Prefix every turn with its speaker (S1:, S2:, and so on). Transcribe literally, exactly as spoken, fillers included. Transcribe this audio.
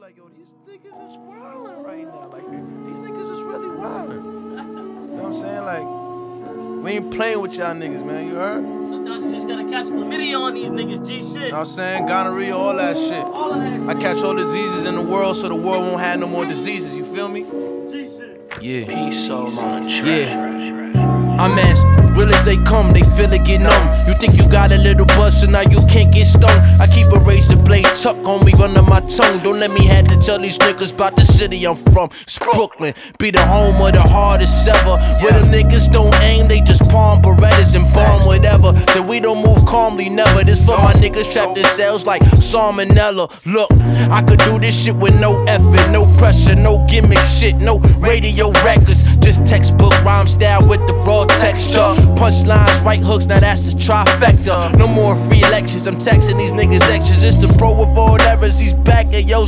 S1: like, yo, these niggas is wildin' right now. Like, these niggas is really wildin'. You know what I'm saying? Like, we ain't playing with y'all niggas, man. You heard?
S2: Sometimes you just gotta catch chlamydia on these niggas, G shit.
S1: You know what I'm saying? Gonorrhea, all that shit.
S2: All of that shit.
S1: I catch all the diseases in the world so the world won't have no more diseases. You feel me?
S2: G shit.
S1: Yeah.
S3: Peace all on the track.
S1: Yeah. I'm as real as they come, they feel it get numb. You think you got a little buzz, so now you can't get stung. I keep a razor blade tucked on me under my tongue. Don't let me have to tell these niggas about the city I'm from. It's Brooklyn, be the home of the hardest ever. Where them niggas don't aim, they just palm Berettas and bomb whatever. So we don't move calmly, never. This for my niggas trapped in cells like salmonella. Look, I could do this shit with no effort, no pressure, no gimmick shit, no radio records. Just textbook rhyme style with the raw texture. Punchlines, right hooks, now that's a trifecta. No more free lectures, I'm texting these niggas extras. It's the pro with all errors, he's back at yo